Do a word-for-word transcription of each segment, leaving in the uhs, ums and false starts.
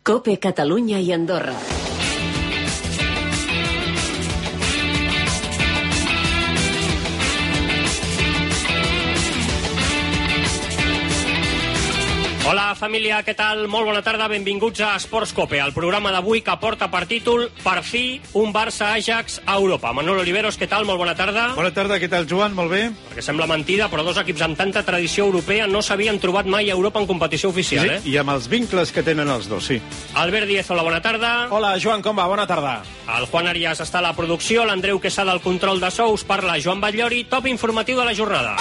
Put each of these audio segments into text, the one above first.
COPE Catalunya i Andorra. Hola família, què tal? Molt bona tarda, benvinguts a Esports Cope, el programa d'avui que porta per títol Per fi un Barça-Ajax a Europa. Manuel Oliveros, què tal? Molt bona tarda. Bona tarda, què tal, Joan? Molt bé. Perquè sembla mentida, però dos equips amb tanta tradició europea no s'havien trobat mai a Europa en competició oficial, sí, eh? I amb els vincles que tenen els dos, sí. Albert Díez, hola, bona tarda. Hola, Joan, com va? Bona tarda. El Juan Arias està a la producció, l'Andreu Quesada al control de so, us parla Joan Batllori, top informatiu de la jornada.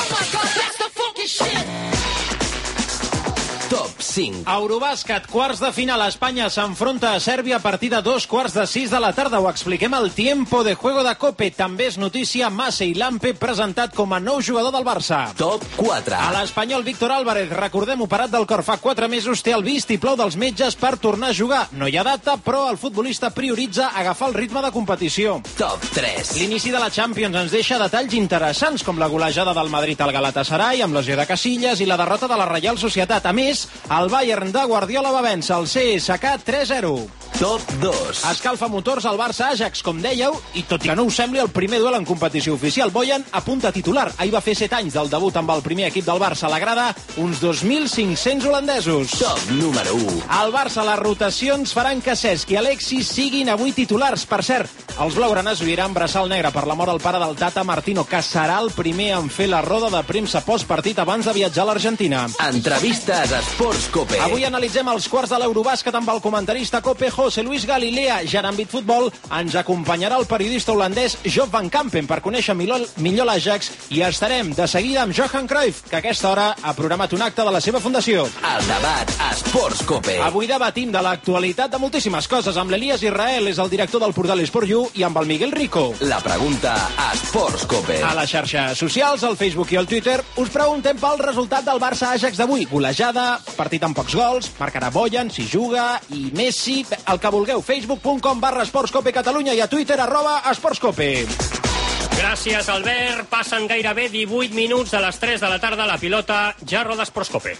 Top cinc. Eurobàsquet, quarts de final. Espanya s'enfronta a Sèrbia a partir de dos quarts de sis de la tarda. Ho expliquem al Tiempo de Juego de Cope. També és notícia Massey Lampe presentat com a nou jugador del Barça. Top quatre. A l'espanyol Víctor Álvarez, recordem, operat del cor fa quatre mesos, té el vistiplau dels metges per tornar a jugar. No hi ha data, però el futbolista prioritza agafar el ritme de competició. Top tres. L'inici de la Champions ens deixa detalls interessants, com la golejada del Madrid al Galatasaray, amb lesió de Casillas, i la derrota de la Reial Societat. A més, el Bayern de Guardiola va vèncer el C S K tres zero. Top dos. Escalfa motors al Barça-Ajax, com dèieu, i tot i que no us sembli el primer duel en competició oficial, Bojan apunta titular. Ahir va fer set anys del debut amb el primer equip del Barça. A la grada, uns dos mil cinc-cents holandesos. Top número u. Al Barça, les rotacions faran que Cesc i Alexis siguin avui titulars. Per cert, els blaugranes lluiran braçal negre per la mort al pare del Tata Martino, que serà el primer en fer la roda de premsa postpartit abans de viatjar a l'Argentina. Entrevistes a Esports Cope. Avui analitzem els quarts de l'Eurobàsquet amb el comentarista Cope José Luis Galilea. Ja en àmbit futbol ens acompanyarà el periodista holandès Job van Kampen per conèixer millor, millor l'Ajax, i estarem de seguida amb Johan Cruyff, que a aquesta hora ha programat un acte de la seva fundació. El debat a Esports Cope. Avui debatim de l'actualitat de moltíssimes coses amb l'Elias Israel, és el director del portal Esport U, i amb el Miguel Rico. La pregunta a Esports Cope. A les xarxes socials, al Facebook i al Twitter, us preguntem pel resultat del Barça-Ajax d'avui. Golejada, partit amb pocs gols, marcarà Bojan, si juga, i Messi, el que vulgueu. facebook punt com barra esportscope Catalunya i a Twitter arroba esportscope. Gràcies, Albert. Passen gairebé divuit minuts de les tres de la tarda. La pilota ja roda Esports Cope.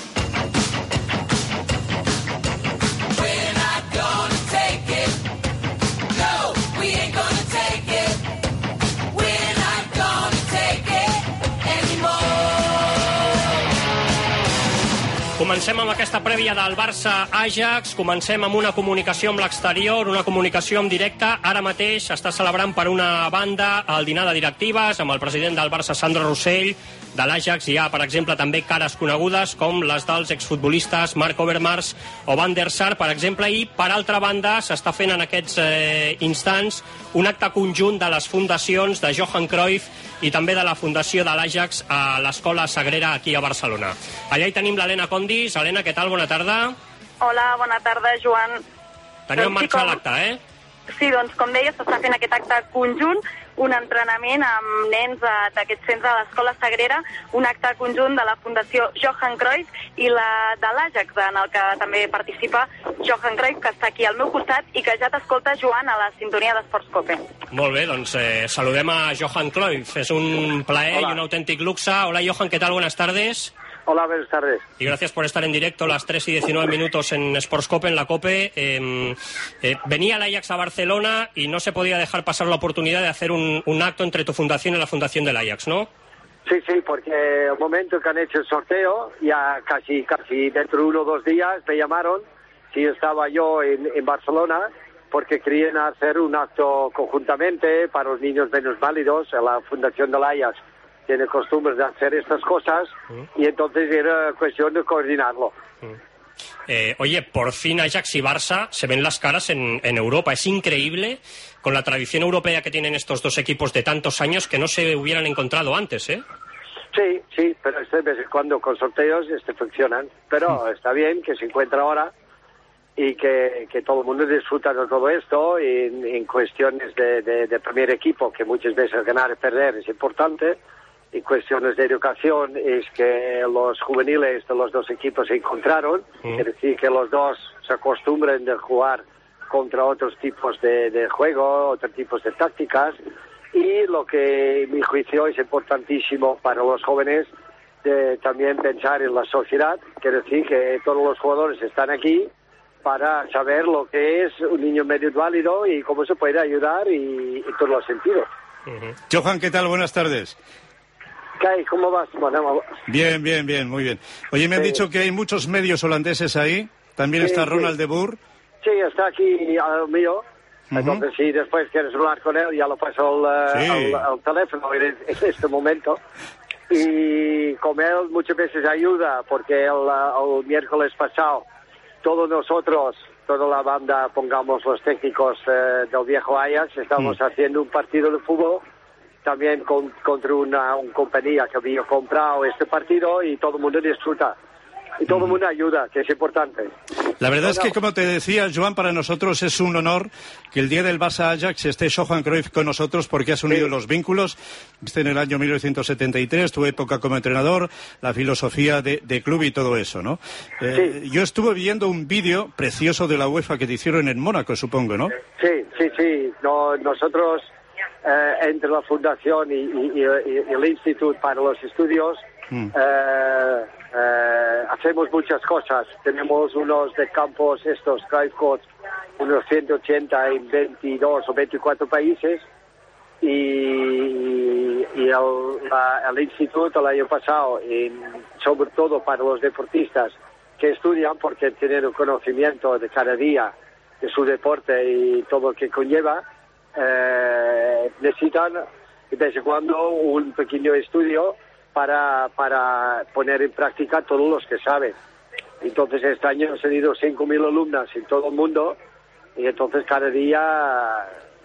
Comencem amb aquesta prèvia del Barça-Ajax, comencem amb una comunicació amb l'exterior, una comunicació en directe. Ara mateix s'està celebrant per una banda el dinar de directives amb el president del Barça, Sandro Rossell. De l'Ajax hi ha, per exemple, també cares conegudes com les dels exfutbolistes Marc Overmars o Van der Sar, per exemple, i per altra banda s'està fent en aquests eh, instants un acte conjunt de les fundacions de Johan Cruyff i també de la fundació de l'Ajax a l'Escola Sagrera aquí a Barcelona. Allà hi tenim l'Helena Condis. Helena, què tal? Bona tarda. Hola, bona tarda, Joan. Teniu en marxa l'acte, eh? Sí, doncs, com deia, s'està fent aquest acte conjunt, un entrenament amb nens d'aquest centre de l'Escola Sagrera, un acte conjunt de la Fundació Johan Cruyff i la de l'Ajax, en el que també participa Johan Cruyff, que està aquí al meu costat i que ja t'escolta, Joan, a la sintonia d'Esports Cope. Molt bé, doncs eh, saludem a Johan Cruyff. És un plaer Hola. I un autèntic luxe. Hola, Johan, ¿qué tal? Buenas tardes. Hola, buenas tardes. Y gracias por estar en directo las tres y diecinueve minutos en Sports Cope, en la COPE. Eh, eh, venía el Ajax a Barcelona y no se podía dejar pasar la oportunidad de hacer un, un acto entre tu fundación y la fundación del Ajax, ¿no? Sí, sí, porque el momento que han hecho el sorteo, ya casi casi dentro de uno o dos días me llamaron si estaba yo en, en Barcelona, porque querían hacer un acto conjuntamente para los niños menos válidos. La fundación del Ajax tiene costumbres de hacer estas cosas mm. y entonces era cuestión de coordinarlo. Mm. Eh, oye, por fin Ajax y Barça se ven las caras en, en Europa. Es increíble, con la tradición europea que tienen estos dos equipos de tantos años, que no se hubieran encontrado antes, ¿eh? Sí, sí, pero este vez en cuando con sorteos este funcionan. Pero mm. está bien que se encuentra ahora y que, que todo el mundo disfruta de todo esto en, en cuestiones de, de, de primer equipo, que muchas veces ganar y perder es importante. Y cuestiones de educación es que los juveniles de los dos equipos se encontraron, mm. es decir, que los dos se acostumbren de jugar contra otros tipos de, de juego, otros tipos de tácticas, y lo que, en mi juicio, es importantísimo para los jóvenes, de también pensar en la sociedad, quiere decir que todos los jugadores están aquí, para saber lo que es un niño medio inválido y cómo se puede ayudar y en todos los sentidos. Uh-huh. Johan, ¿qué tal? Buenas tardes. ¿Qué hay? ¿Cómo vas? Bueno, bien, bien, bien, muy bien. Oye, me han sí. dicho que hay muchos medios holandeses ahí. También sí, está Ronald sí. de Boer. Sí, está aquí al mío. Uh-huh. Entonces, si después quieres hablar con él, ya lo paso al, sí. al, al teléfono en, en este momento. Y con él muchas veces ayuda, porque el, el miércoles pasado, todos nosotros, toda la banda, pongamos los técnicos eh, del viejo Ajax, estábamos uh-huh. haciendo un partido de fútbol, también con, contra una, una compañía que había comprado este partido y todo el mundo disfruta. Y todo el mundo ayuda, que es importante. La verdad es que, como te decía, Joan, para nosotros es un honor que el día del Barça Ajax esté Johan Cruyff con nosotros, porque has unido sí. los vínculos. Viste en el año mil novecientos setenta y tres, tu época como entrenador, la filosofía de, de club y todo eso, ¿no? Eh, sí. Yo estuve viendo un vídeo precioso de la UEFA que te hicieron en Mónaco, supongo, ¿no? Sí, sí, sí. No, nosotros, eh, entre la Fundación y, y, y, y el Instituto para los Estudios, mm. eh, Eh, hacemos muchas cosas. Tenemos unos de campos, estos Cruyff Courts, unos ciento ochenta en veintidós o veinticuatro países, y, y el, la, el instituto el año pasado, en, sobre todo para los deportistas que estudian, porque tienen un conocimiento de cada día de su deporte y todo lo que conlleva, eh, necesitan de vez en cuando un pequeño estudio para para poner en práctica todos los que saben. Entonces este año han tenido cinco mil alumnas en todo el mundo, y entonces cada día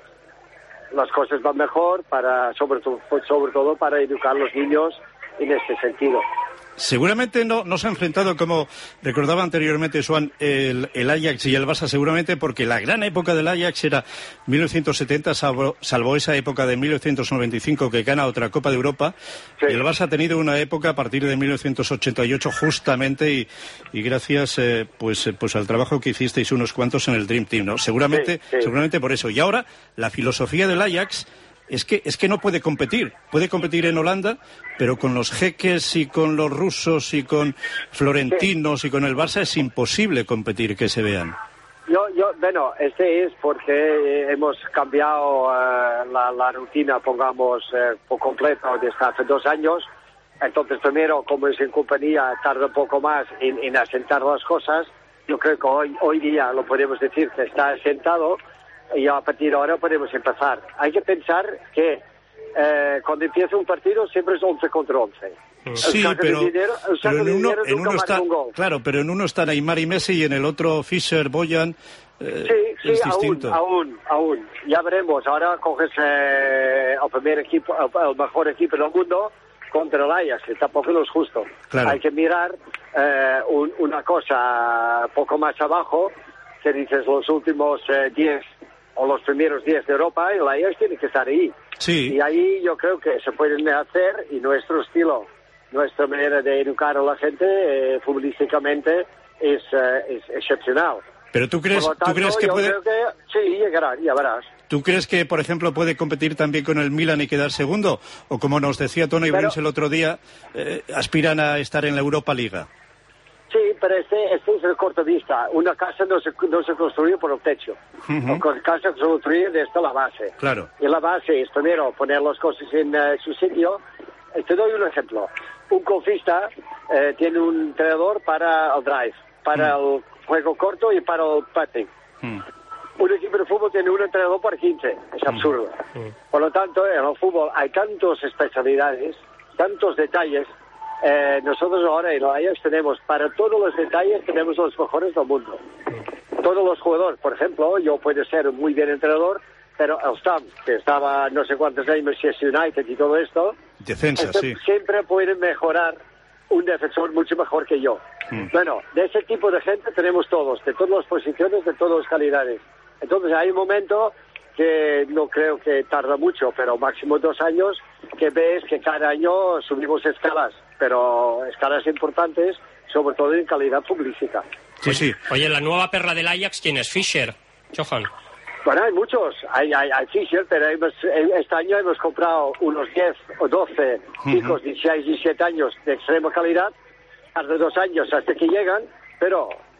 las cosas van mejor, para sobre todo, sobre todo para educar a los niños en este sentido. Seguramente no, no se ha enfrentado, como recordaba anteriormente Joan, el, el Ajax y el Barça, seguramente porque la gran época del Ajax era mil novecientos setenta, salvo, salvo esa época de mil novecientos noventa y cinco que gana otra Copa de Europa. Sí. Y el Barça ha tenido una época a partir de mil novecientos ochenta y ocho justamente, y, y gracias eh, pues, pues al trabajo que hicisteis unos cuantos en el Dream Team, ¿no? Seguramente, sí, sí. seguramente por eso. Y ahora la filosofía del Ajax es que es que no puede competir. Puede competir en Holanda, pero con los jeques y con los rusos y con florentinos y con el Barça es imposible competir, que se vean. Yo, yo, bueno, este es porque hemos cambiado uh, la, la rutina, pongamos, uh, por completo desde hace dos años. Entonces, primero, como es en compañía, tarda un poco más en, en asentar las cosas. Yo creo que hoy, hoy día lo podemos decir que está asentado, y a partir de ahora podemos empezar. Hay que pensar que eh, cuando empieza un partido siempre es once contra once. Sí, pero, dinero, pero en uno, en uno está, un claro, pero en uno está Neymar y Messi y en el otro Fischer, Bojan. Eh, sí, sí, es aún, distinto. aún, aún. Ya veremos. Ahora coges eh, el primer equipo, el, el mejor equipo del mundo contra el Ajax, que tampoco no es justo. Claro. Hay que mirar eh, un, una cosa poco más abajo, que dices los últimos diez eh, o los primeros diez de Europa, y el Ajax tiene que estar ahí. Sí. Y ahí yo creo que se pueden hacer, y nuestro estilo, nuestra manera de educar a la gente eh, futbolísticamente es, eh, es excepcional. Pero tú crees, tanto, ¿tú crees que puede...? Creo que sí, llegará, ya verás. ¿Tú crees que, por ejemplo, puede competir también con el Milan y quedar segundo? O como nos decía Tony Bruns el otro día, eh, aspiran a estar en la Europa Liga. Sí, pero este, este es el corto vista. Una casa no se, no se construye por el techo. Uh-huh. Una casa se construye desde la base. Claro. Y la base es primero poner las cosas en uh, su sitio. Te doy un ejemplo. Un golfista eh, tiene un entrenador para el drive, para uh-huh. el juego corto y para el putting. Uh-huh. Un equipo de fútbol tiene un entrenador por quince. Es absurdo. Uh-huh. Por lo tanto, en el fútbol hay tantas especialidades, tantos detalles. Eh, nosotros ahora en el Ajax tenemos, para todos los detalles, tenemos los mejores del mundo. Todos los jugadores, por ejemplo, yo puedo ser un muy bien entrenador, pero el Stam, que estaba no sé cuántos años en Manchester United y todo esto, defensa, este, sí. siempre pueden mejorar un defensor mucho mejor que yo. Mm. Bueno, de ese tipo de gente tenemos todos, de todas las posiciones, de todas las calidades. Entonces hay un momento que no creo que tarda mucho, pero máximo dos años, que ves que cada año subimos escalas, pero escalas importantes, sobre todo en calidad futbolística. Sí, sí. Oye, la nueva perla del Ajax, ¿quién es? Fischer, Johan. Bueno, hay muchos, hay, hay, hay Fischer, pero hemos, este año hemos comprado unos diez o doce chicos de dieciséis, diecisiete años de extrema calidad, hace dos años hasta que llegan, pero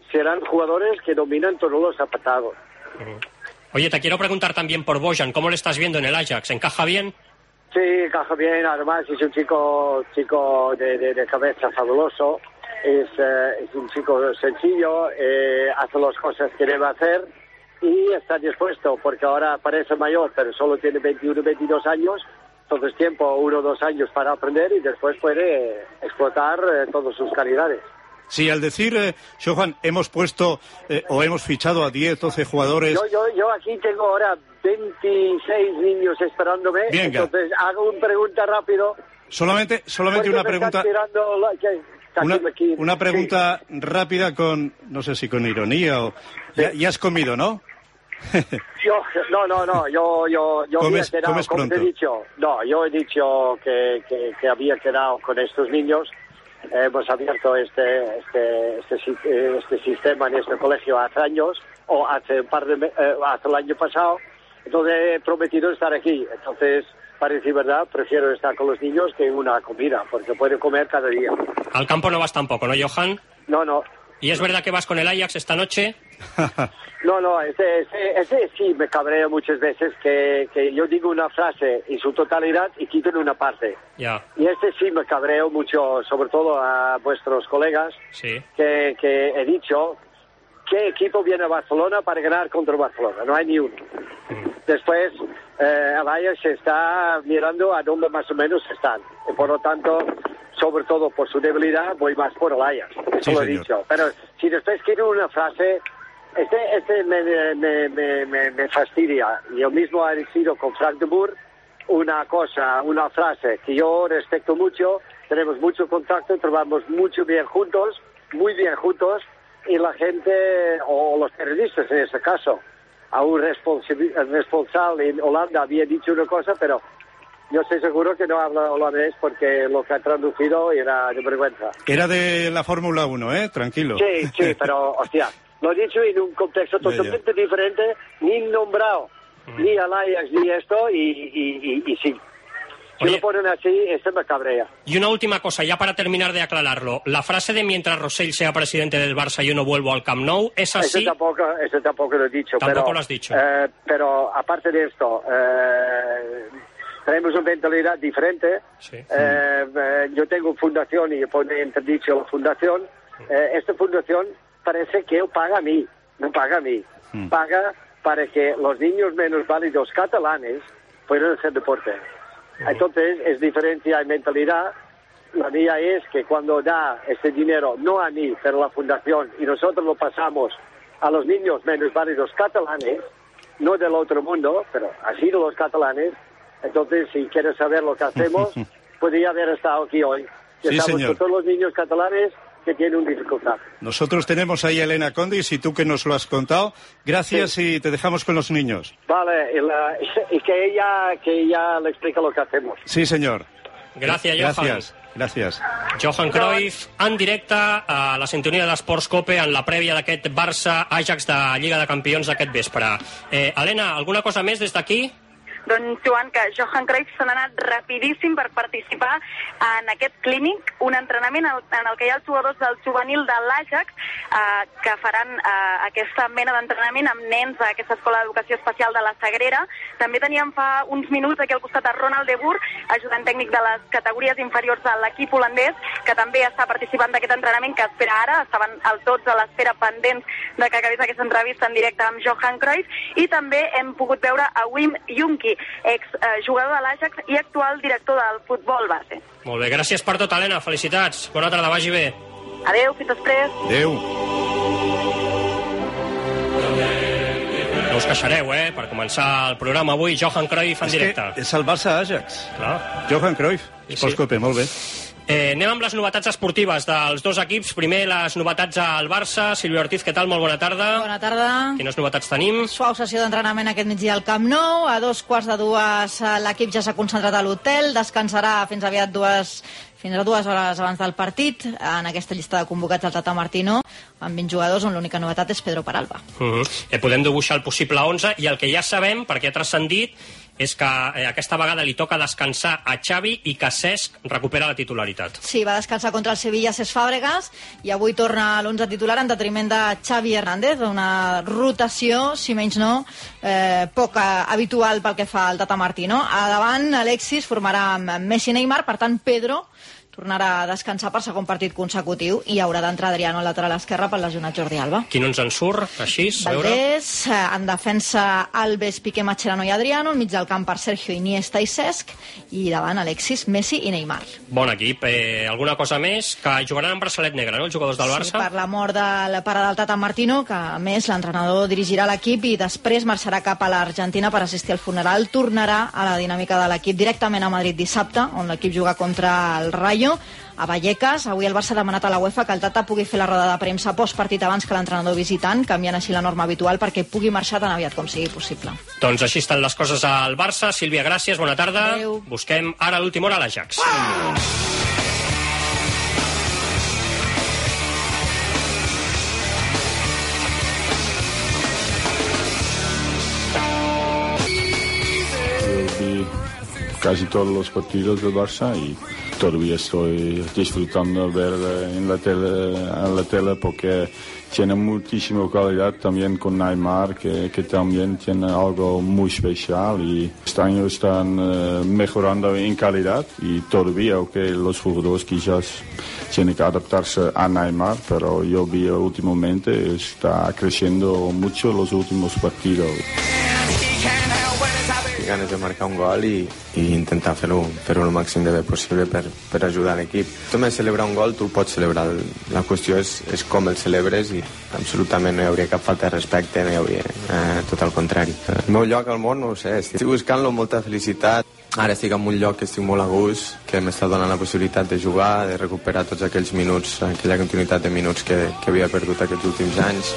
serán jugadores que dominan todos los apartados. Uh-huh. Oye, te quiero preguntar también por Bojan, ¿cómo le estás viendo en el Ajax? ¿Encaja bien? Sí, encaja bien, además es un chico chico de, de, de cabeza fabuloso, es, eh, es un chico sencillo, eh, hace las cosas que debe hacer y está dispuesto, porque ahora parece mayor, pero solo tiene veintiuno, veintidós años, entonces tiempo, uno o dos años para aprender y después puede explotar eh, todas sus calidades. Sí, al decir, eh, Johan, hemos puesto eh, o hemos fichado a diez, doce jugadores... Yo, yo, yo aquí tengo ahora veintiséis niños esperándome, Venga. Entonces hago una pregunta rápido. Solamente, solamente una pregunta... La, que, una, aquí, una pregunta sí. rápida con, no sé si con ironía o... Sí. Ya, ya has comido, ¿no? yo, no, no, no, yo, yo, yo comes, había quedado, comes como pronto. te he dicho, no, yo he dicho que, que, que había quedado con estos niños. Eh, hemos abierto este, este, este, este sistema en este colegio hace años, o hace un par de eh, hace el año pasado, entonces he prometido estar aquí. Entonces, para decir verdad, prefiero estar con los niños que en una comida, porque puedo comer cada día. Al campo no vas tampoco, ¿no, Johan? No, no. ¿Y es verdad que vas con el Ajax esta noche? No, no, ese, ese, ese sí me cabrea muchas veces, que, que yo digo una frase en su totalidad y quito en una parte. Ya. Y este sí me cabreo mucho, sobre todo a vuestros colegas, sí. que, que he dicho, ¿qué equipo viene a Barcelona para ganar contra Barcelona? No hay ni uno. Mm. Después, eh, el Ajax está mirando a dónde más o menos están. Y por lo tanto, sobre todo por su debilidad, voy más por el Ajax. Eso sí, lo he señor. dicho. Pero si después quiero una frase... Este, este me, me, me, me, me fastidia. Yo mismo he decidido con Frank de Boer una cosa, una frase que yo respeto mucho, tenemos mucho contacto, trabajamos mucho bien juntos, muy bien juntos, y la gente, o los periodistas en este caso, a un responsable en Holanda había dicho una cosa, pero yo estoy seguro que no habla holandés porque lo que ha traducido era de vergüenza. Era de la Fórmula uno, ¿eh? Tranquilo. Sí, sí, pero, hostia... Lo he dicho en un contexto totalmente diferente, ni nombrado, mm. ni al Ajax, ni esto, y, y, y, y sí. Si Oye, lo ponen así, esto me cabrea. Y una última cosa, ya para terminar de aclararlo. La frase de mientras Rosell sea presidente del Barça yo no vuelvo al Camp Nou, ¿es así? Eso tampoco, eso tampoco lo he dicho. Tampoco pero, lo has dicho. Eh, pero aparte de esto, eh, tenemos una mentalidad diferente. Sí. Eh, eh, yo tengo fundación y pone entredicho la fundación. Eh, esta fundación parece que paga a mí, no paga a mí. Mm. Paga para que los niños menos válidos catalanes puedan hacer deporte. Mm. Entonces, es diferente, hay mentalidad. La mía es que cuando da este dinero, no a mí, pero a la fundación, y nosotros lo pasamos a los niños menos válidos catalanes, no del otro mundo, pero así de los catalanes, entonces, si quieres saber lo que hacemos, podría haber estado aquí hoy. Sí, estamos señor. con todos los niños catalanes que tienen una dificultad. Nosotros tenemos ahí a Elena Condis y tú que nos lo has contado. Gracias sí. Y te dejamos con los niños. Vale, y, la, y que ella que ella le explique lo que hacemos. Sí, señor. Gràcies, Johan. Gràcies. Gràcies. Johan Cruyff, en directe a la sintonia de l'Esports Cope en la prèvia d'aquest Barça-Ajax de Lliga de Campions d'aquest vespre. Eh, Helena, alguna cosa més des d'aquí? Doncs, Joan, que Johan Cruyff se n'ha anat rapidíssim per participar en aquest clínic, un entrenament en el que hi ha els jugadors del juvenil de l'Ajax eh, que faran eh, aquesta mena d'entrenament amb nens a aquesta escola d'educació especial de la Sagrera. També teníem fa uns minuts aquí al costat a Ronald de Boer, ajudant tècnic de les categories inferiors de l'equip holandès, que també està participant d'aquest entrenament que espera ara. Estaven els tots a l'espera pendents de que acabés aquesta entrevista en directe amb Johan Cruyff, i també hem pogut veure a Wim Jonky, exjugador de l'Ajax i actual director del futbol base. Molt bé, gràcies per tot, Helena. Felicitats. Bona tarda, vagi bé. Adéu, fins després. Adéu. No us queixareu, eh? Per començar el programa avui, Johan Cruyff en és directe. És el Barça-Ajax. Clar. Johan Cruyff. Sí, Esports sí. Cope, molt bé. Eh, anem amb les novetats esportives dels dos equips. Primer, les novetats al Barça. Sílvia Ortiz, què tal? Molt bona tarda. Bona tarda. Quines novetats tenim? Suau sessió d'entrenament aquest migdia al Camp Nou. A dos quarts de dues l'equip ja s'ha concentrat a l'hotel. Descansarà fins aviat dues... fins a dues hores abans del partit, en aquesta llista de convocats del Tata Martino, amb vint jugadors on l'única novetat és Pedro Peralba. Uh -huh. eh, podem dibuixar el possible onze, i el que ja sabem, perquè ha transcendit, és que eh, aquesta vegada li toca descansar a Xavi i que Cesc recupera la titularitat. Sí, va descansar contra el Sevilla Cesc Fàbregas i avui torna a l'onze titular en detriment de Xavi Hernández, una rotació, si menys no, eh, poc habitual pel que fa al Tata Martino. A davant, Alexis formarà amb Messi i Neymar, per tant, Pedro tornarà a descansar per segon partit consecutiu i haurà d'entrar Adriano al lateral esquerre pel lesionat Jordi Alba. Qui no ens en surt, així, a veure? Valdés, en defensa Alves, Piqué, Mascherano i Adriano, al mig del camp per Sergio, Iniesta i Cesc, i davant Alexis, Messi i Neymar. Bon equip. Eh, alguna cosa més? Que jugaran en braçalet negre, no?, els jugadors del Barça? Sí, per la mort del pare del Tata Martino, que a més l'entrenador dirigirà l'equip i després marxarà cap a l'Argentina per assistir al funeral. Tornarà a la dinàmica de l'equip directament a Madrid dissabte, on l'equip juga contra el Rayo. A Vallecas, avui el Barça ha demanat a la UEFA que el Tata pugui fer la roda de premsa postpartit abans que l'entrenador visitant, canviant així la norma habitual perquè pugui marxar tan aviat com sigui possible. Doncs així estan les coses al Barça. Sílvia, gràcies, bona tarda. Adéu. Busquem ara a l'última hora a l'Ajax. Casi todos los partidos del Barça y todavía estoy disfrutando ver en la tele, en la tele porque tiene muchísima calidad también con Neymar, que, que también tiene algo muy especial y este año están uh, mejorando en calidad y todavía aunque los jugadores quizás tienen que adaptarse a Neymar, pero yo vi últimamente está creciendo mucho los últimos partidos. Ganes de marcar un gol i, i intentar fer-ho fer-ho el màxim de bé possible per, per ajudar l'equip. També celebrar un gol, tu el pots celebrar. La qüestió és, és com el celebres i absolutament no hi hauria cap falta de respecte, no hi hauria eh, tot el contrari. El meu lloc al món, no ho sé, estic buscant-lo amb molta felicitat. Ara estic en un lloc que estic molt a gust, que m'està donant la possibilitat de jugar, de recuperar tots aquells minuts, aquella continuïtat de minuts que, que havia perdut aquests últims anys.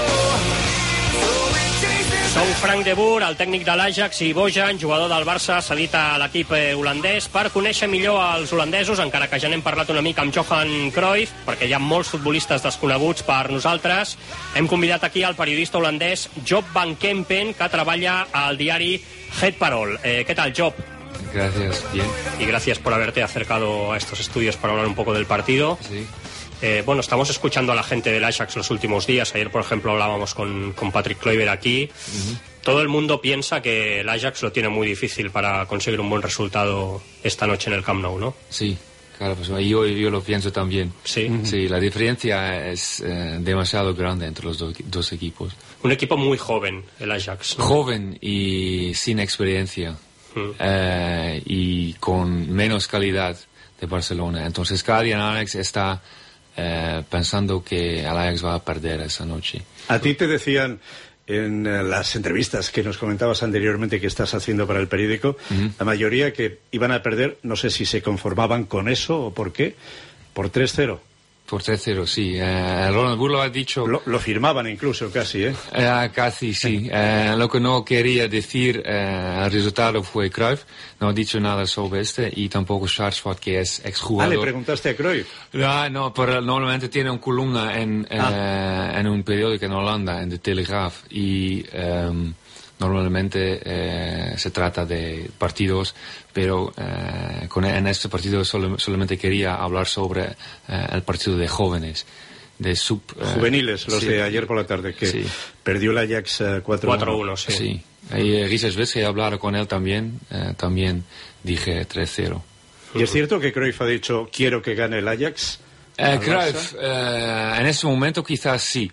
Són Frank de Boer, el tècnic de l'Ajax, i Bojan, jugador del Barça, cedit a l'equip holandès. Per conèixer millor els holandesos, encara que ja n'hem parlat una mica amb Johan Cruyff, perquè hi ha molts futbolistes desconeguts per nosaltres, hem convidat aquí al periodista holandès Job van Kempen, que treballa al diari Het Parool. Eh, ¿Qué tal, Job? Gracias, bien. Y gracias por haberte acercado a estos estudios para hablar un poco del partido. Sí. Eh, bueno, estamos escuchando a la gente del Ajax los últimos días. Ayer, por ejemplo, hablábamos con, con Patrick Kluivert aquí. Uh-huh. Todo el mundo piensa que el Ajax lo tiene muy difícil para conseguir un buen resultado esta noche en el Camp Nou, ¿no? Sí, claro, pues yo, yo lo pienso también. Sí. Uh-huh. Sí, la diferencia es eh, demasiado grande entre los do, dos equipos. Un equipo muy joven, el Ajax, ¿no? Joven y sin experiencia. Uh-huh. Eh, y con menos calidad de Barcelona. Entonces, cada día el Ajax está... Eh, pensando que el Ajax va a perder esa noche. A ti te decían en eh, las entrevistas que nos comentabas anteriormente que estás haciendo para el periódico, uh-huh. la mayoría que iban a perder, no sé si se conformaban con eso o por qué, por tres cero. Por tres cero, sí. Eh, Ronald Burlo ha dicho... Lo, lo firmaban incluso, casi, ¿eh? eh casi, sí. Eh, lo que no quería decir, eh, el resultado fue Cruyff. No ha dicho nada sobre este y tampoco Schwarzwald, que es exjugador. Ah, ¿le preguntaste a Cruyff? No, no, pero normalmente tiene una columna en, ah. eh, en un periódico en Holanda, en de Telegraaf. Y... Eh, Normalmente eh, se trata de partidos, pero eh, con, en este partido solo, solamente quería hablar sobre eh, el partido de jóvenes, de sub... Eh, Juveniles, los sí, de ayer por la tarde, que sí. Perdió el Ajax eh, cuatro uno. Sí. sí. Y eh, Guises Vez, que hablaron con él también, eh, también dije tres cero. ¿Y es cierto que Cruyff ha dicho, quiero que gane el Ajax? Eh, Cruyff, eh, en ese momento quizás sí.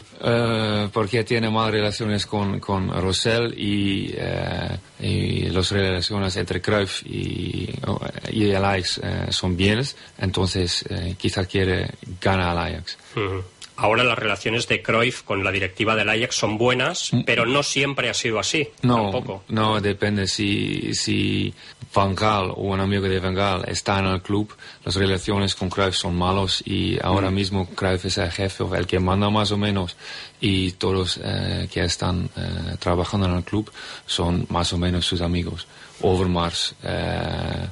Uh, porque tiene malas relaciones con, con Rosell y, uh, y las relaciones entre Cruyff y, y el Ajax uh, son bienes, entonces uh, quizás quiere ganar al Ajax. Uh-huh. Ahora las relaciones de Cruyff con la directiva del Ajax son buenas, pero no siempre ha sido así. No, tampoco. No, depende si, si Van Gaal o un amigo de Van Gaal está en el club, las relaciones con Cruyff son malos y ahora mm. mismo Cruyff es el jefe, el que manda más o menos, y todos eh, que están eh, trabajando en el club son más o menos sus amigos. Overmars, eh,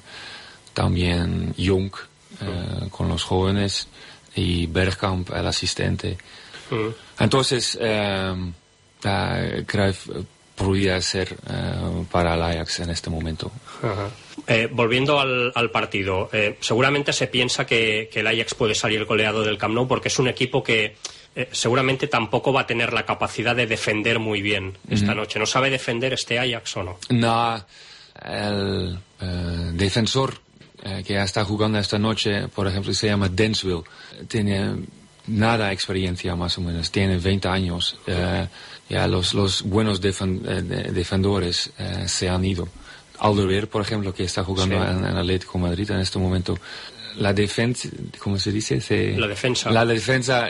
también Jong, eh, mm. con los jóvenes, y Bergkamp, el asistente. Uh-huh. Entonces, eh, uh, Cruyff podría ser uh, para el Ajax en este momento. Uh-huh. Eh, volviendo al, al partido, eh, seguramente se piensa que, que el Ajax puede salir goleado del Camp Nou porque es un equipo que eh, seguramente tampoco va a tener la capacidad de defender muy bien esta uh-huh. noche. ¿No sabe defender este Ajax o no? No, el uh, defensor uh, que está jugando esta noche, por ejemplo, se llama Denswil. Tiene nada experiencia más o menos, tiene veinte años. Uh, ya los, los buenos defen, eh, defensores eh, se han ido. Alderweireld, por ejemplo, que está jugando sí. en, en Atlético de Madrid en este momento. La defensa, ¿cómo se dice? Se, la defensa. La defensa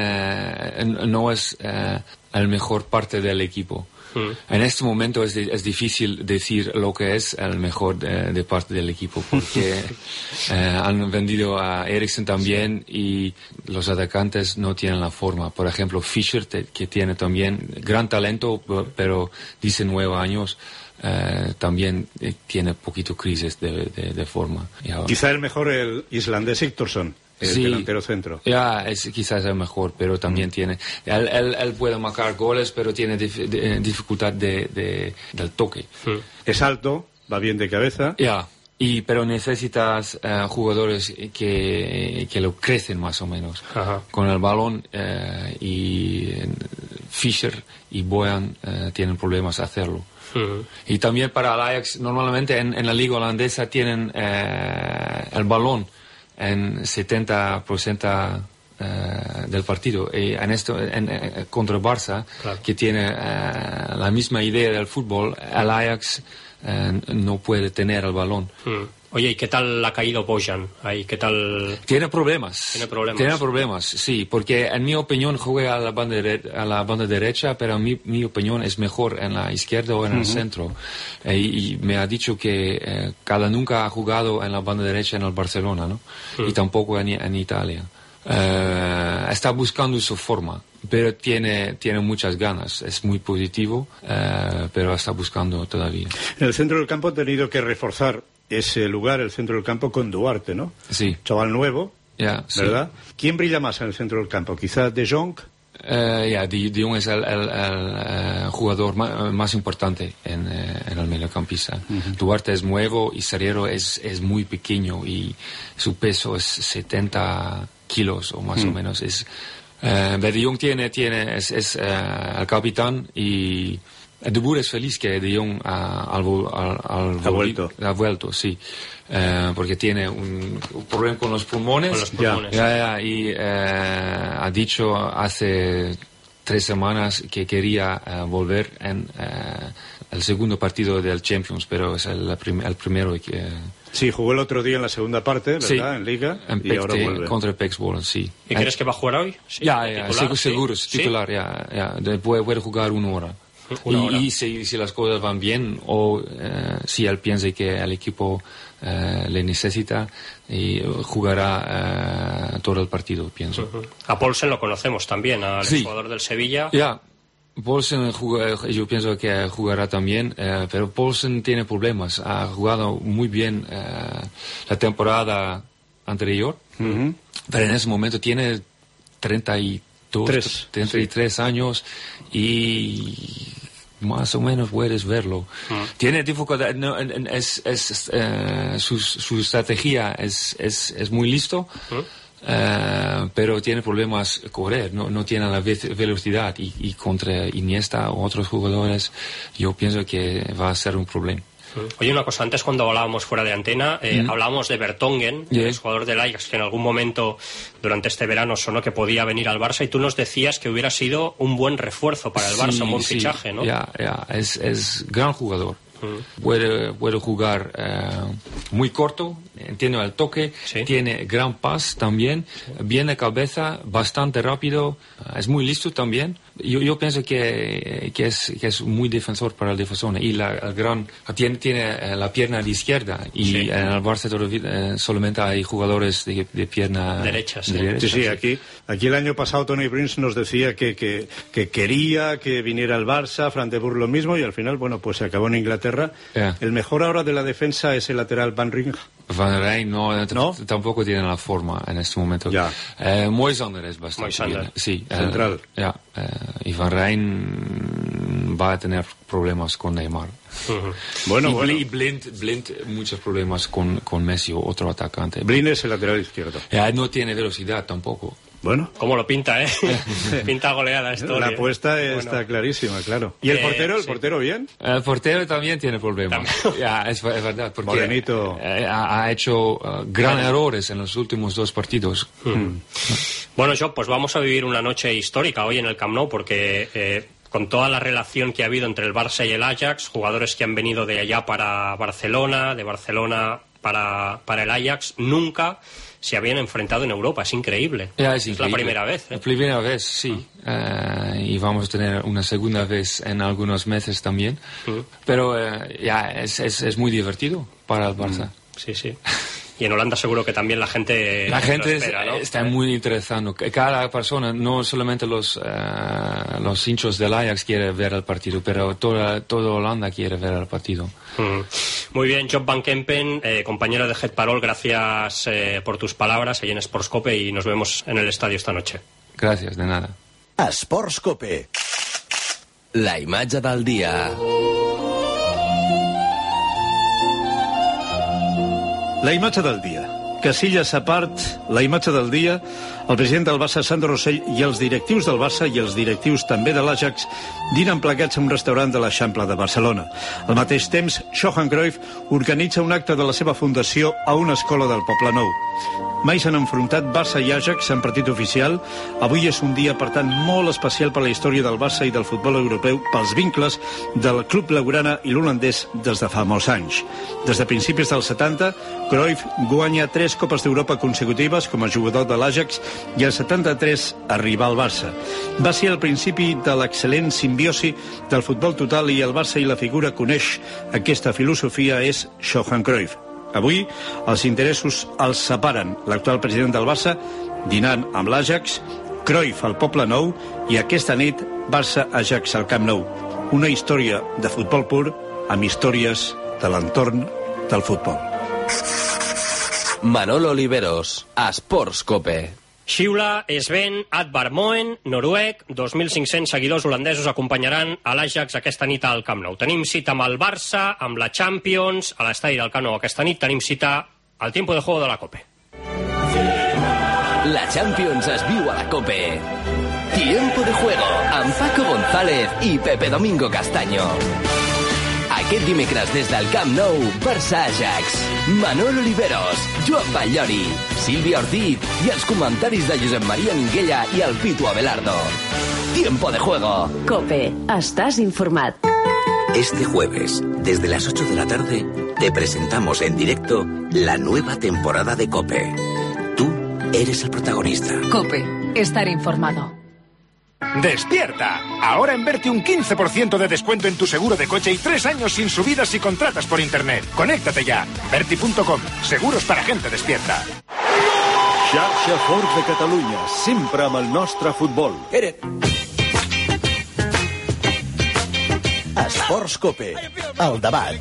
eh, no es eh, la mejor parte del equipo. Mm. En este momento es, es difícil decir lo que es el mejor de, de parte del equipo porque eh, han vendido a Eriksen también y los atacantes no tienen la forma. Por ejemplo, Fischer, te, que tiene también gran talento, pero diecinueve años, eh, también eh, tiene poquito crisis de, de, de forma. Quizá el mejor el islandés Sigthorsson. El sí, delantero centro. Ya, es quizás el mejor, pero también mm. tiene... Él, él, él puede marcar goles, pero tiene dif, de, dificultad de, de, del toque. Mm. Es alto, va bien de cabeza. Ya, y, pero necesitas uh, jugadores que, que lo crecen más o menos. Ajá. Con el balón uh, y Fischer y Bojan uh, tienen problemas a hacerlo. Uh-huh. Y también para el Ajax, normalmente en, en la liga holandesa tienen uh, el balón en setenta por ciento uh, del partido. Y en esto, en, en, contra Barça, claro. que tiene uh, la misma idea del fútbol, el Ajax uh, no puede tener el balón. Hmm. Oye, ¿y qué tal ha caído Bojan ahí? ¿Qué tal? Tiene problemas. Tiene problemas. Tiene problemas, sí, porque en mi opinión juega a la banda, de, a la banda derecha, pero en mi, mi opinión es mejor en la izquierda o en uh-huh. el centro. Eh, y, y me ha dicho que eh, cada nunca ha jugado en la banda derecha en el Barcelona, ¿no? Uh-huh. Y tampoco en, en Italia. Eh, está buscando su forma, pero tiene, tiene muchas ganas. Es muy positivo, eh, pero está buscando todavía. En el centro del campo ha tenido que reforzar ese lugar, el centro del campo, con Duarte, ¿no? Sí. Chaval nuevo, yeah, ¿verdad? Sí. ¿Quién brilla más en el centro del campo? ¿Quizás De Jong? Uh, yeah, De, De Jong es el, el, el uh, jugador más, más importante en, uh, en el mediocampista. Uh-huh. Duarte es nuevo y Serrero es, es muy pequeño y su peso es setenta kilos o más uh-huh. o menos. Es, uh, De Jong tiene, tiene, es, es uh, el capitán y De Boer es feliz que De Jong ha, ha, ha, ha vuelto. Ha vuelto, sí. Uh, porque tiene un, un problema con los pulmones. Con los pulmones. Ya, ya, y uh, ha dicho hace tres semanas que quería uh, volver en uh, el segundo partido del Champions, pero es el, prim- el primero que... Sí, jugó el otro día en la segunda parte, ¿verdad? Sí, en Liga, en y Pec- ahora vuelve. Contra Pek Zwolle, sí. ¿Y crees que va a jugar hoy? Sí, ya, ya, titular, seguro, sí. titular, ¿Sí? ya, ya. Puede, puede jugar una hora. Una y hora. y si, si las cosas van bien o uh, si él piensa que el equipo uh, le necesita y jugará uh, todo el partido, pienso. Uh-huh. A Poulsen lo conocemos también, al sí. jugador del Sevilla. Ya, Poulsen juga, yo pienso que jugará también, uh, pero Poulsen tiene problemas. Ha jugado muy bien uh, la temporada anterior, uh-huh. pero en ese momento tiene treinta y dos, treinta y tres sí. años y más o menos puedes verlo. Uh-huh. Tiene dificultad, no, es, es, uh, su, su estrategia es, es, es muy listo. Uh-huh. Uh, pero tiene problemas correr, no, no tiene la ve- velocidad y, y contra Iniesta o otros jugadores yo pienso que va a ser un problema. Oye, una cosa, antes cuando hablábamos fuera de antena, eh, mm. hablábamos de Vertonghen, yeah. el jugador del Ajax, que en algún momento durante este verano sonó que podía venir al Barça, y tú nos decías que hubiera sido un buen refuerzo para el Barça, sí, un buen sí. fichaje, ¿no? Ya, yeah, yeah. es, es gran jugador. Mm. Puede, puede jugar uh, muy corto, entiende el toque, sí. tiene gran pas también, sí. bien de cabeza, bastante rápido, uh, es muy listo también. Yo, yo pienso que, que, es, que es muy defensor para el defensor y la, el gran, tiene, tiene uh, la pierna de izquierda y sí. en el Barça uh, solamente hay jugadores de, de pierna derecha. Sí, de derecha, sí, sí. Aquí, aquí el año pasado Tony Prince nos decía que, que, que quería que viniera al Barça, Fran de Boer lo mismo y al final, bueno, pues se acabó en Inglaterra. Yeah. El mejor ahora de la defensa es el lateral Van Rijn. Van Rijn no, ¿No? T- tampoco tiene la forma en este momento. Ya. Eh, Moisander es bastante bien. Sí, central. Eh, ya. Eh, y Van Rijn va a tener problemas con Neymar. Uh-huh. Bueno, y bueno. Blind, Blind, muchos problemas con, con Messi, otro atacante. Blind es el lateral izquierdo. Ya, no tiene velocidad tampoco. Bueno. ¿Cómo lo pinta, eh? Pinta goleada esto. La apuesta bueno. está clarísima, claro. ¿Y el eh, portero? ¿El sí. portero bien? El portero también tiene problemas. Ya, es, es verdad, porque Morenito. Eh, ha, ha hecho uh, gran bueno. errores en los últimos dos partidos. Mm. Bueno, Job, pues vamos a vivir una noche histórica hoy en el Camp Nou, porque... Eh, con toda la relación que ha habido entre el Barça y el Ajax, jugadores que han venido de allá para Barcelona, de Barcelona para, para el Ajax, nunca se habían enfrentado en Europa. Es increíble. Ya, es, es increíble. la primera vez. ¿eh? La primera vez, sí. Uh, y vamos a tener una segunda vez en algunos meses también. Uh-huh. Pero uh, ya es, es, es muy divertido para el Barça. Uh-huh. Sí, sí. Y en Holanda seguro que también la gente la gente espera, ¿no? está muy interesado. Cada persona, no solamente los uh, los hinchas del Ajax quiere ver el partido, pero toda toda Holanda quiere ver el partido. Mm. Muy bien, Job Van Kempen, eh, compañero de Het Parol, gracias eh, por tus palabras ahí en Sportscope y nos vemos en el estadio esta noche. Gracias, de nada. Sportscope. La imatge del dia. La imatge del dia. Casillas a part, la imatge del dia, el president del Barça, Sandro Rosell, i els directius del Barça i els directius també de l'Ajax dinen plegats a un restaurant de l'Eixample de Barcelona. Al mateix temps, Johan Cruyff organitza un acte de la seva fundació a una escola del Poble Nou. Mai s'han enfrontat Barça i Ajax en partit oficial. Avui és un dia, per tant, molt especial per la història del Barça i del futbol europeu pels vincles del club blaugrana i l'holandès des de fa molts anys. Des de principis dels setanta, Cruyff guanya tres Copes d'Europa consecutives com a jugador de l'Ajax i el setanta-tres arriba al Barça. Va ser el principi de l'excel·lent simbiosi del futbol total i el Barça i la figura que coneix aquesta filosofia és Johan Cruyff. Avui, els interessos els separen. L'actual president del Barça dinant amb l'Ajax, Cruyff al Poble Nou i aquesta nit Barça-Ajax al Camp Nou. Una història de futbol pur amb històries de l'entorn del futbol. Manolo Oliveros, a Sportscope. Xiula, Sven, Advar Moen, noruec, dos mil cinc-cents seguidors holandesos acompanyaran a l'Ajax aquesta nit al Camp Nou. Tenim cita amb el Barça, amb la Champions, a l'estadi del Camp Nou aquesta nit tenim cita al tiempo de juego de la Cope. La Champions es viu a la Cope. Tiempo de juego amb Paco González i Pepe Domingo Castaño. Aquest dimecres des del Camp Nou, Barça-Ajax. Manolo Oliveros, Joan Batllori, Sílvia Ortiz i els comentaris de Josep María Minguella i el Pitu Abelardo. Tiempo de juego. Cope, estás informat. Este jueves, desde las ocho de la tarde, te presentamos en directo la nueva temporada de Cope. Tú eres el protagonista. Cope, estar informado. ¡Despierta! Ahora en Berti un quince por ciento de descuento en tu seguro de coche y tres años sin subidas si contratas por internet. Conéctate ya. Berti punto com. Seguros para gente despierta. Xarxa Ford de Catalunya, sempre amb el nostre futbol. Esports Cope, el debat.